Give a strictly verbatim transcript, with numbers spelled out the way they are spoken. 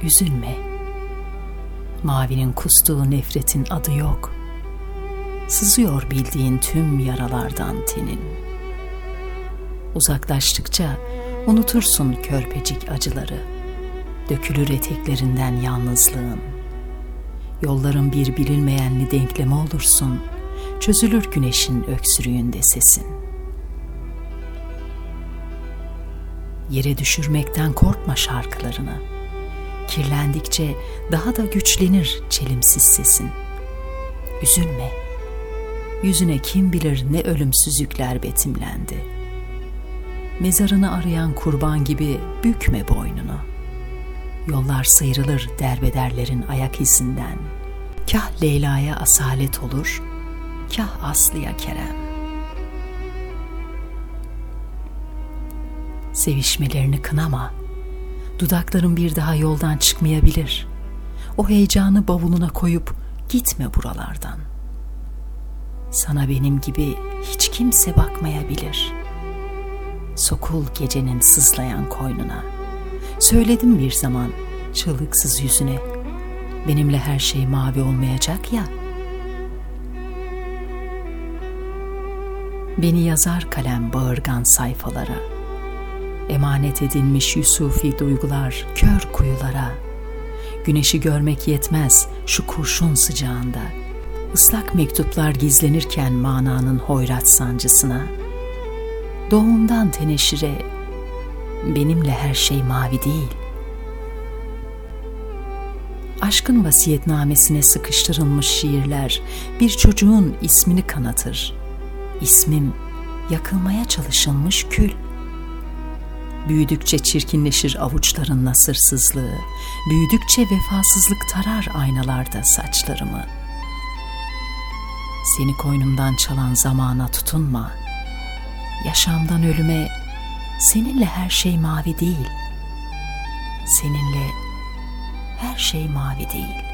Üzülme. Mavinin kustuğu nefretin adı yok. Sızıyor bildiğin tüm yaralardan tenin. Uzaklaştıkça unutursun körpecik acıları. Dökülür eteklerinden yalnızlığın. Yolların bir bilinmeyenli denklemi olursun. Çözülür güneşin öksürüğünde sesin. Yere düşürmekten korkma şarkılarını. Kirlendikçe daha da güçlenir çelimsiz sesin. Üzülme. Yüzüne kim bilir ne ölümsüzlükler betimlendi. Mezarını arayan kurban gibi bükme boynunu. Yollar sıyrılır derbederlerin ayak izinden. Kah Leyla'ya asalet olur, kah Aslı'ya Kerem. Sevişmelerini kınama. Dudakların bir daha yoldan çıkmayabilir. O heyecanı bavuluna koyup gitme buralardan. Sana benim gibi hiç kimse bakmayabilir. Sokul gecenin sızlayan koynuna. Söyledim bir zaman çığlıksız yüzüne, benimle her şey mavi olmayacak ya. Beni yazar kalem bağırgan sayfalara. Emanet edilmiş Yusufi duygular kör kuyulara. Güneşi görmek yetmez şu kurşun sıcağında. Islak mektuplar gizlenirken mananın hoyrat sancısına. Doğumdan teneşire, benimle her şey mavi değil. Aşkın vasiyetnamesine sıkıştırılmış şiirler bir çocuğun ismini kanatır. İsmim yakılmaya çalışılmış kül. Büyüdükçe çirkinleşir avuçların nasırsızlığı, büyüdükçe vefasızlık tarar aynalarda saçlarımı. Seni koynumdan çalan zamana tutunma. Yaşamdan ölüme, seninle her şey mavi değil. Seninle her şey mavi değil.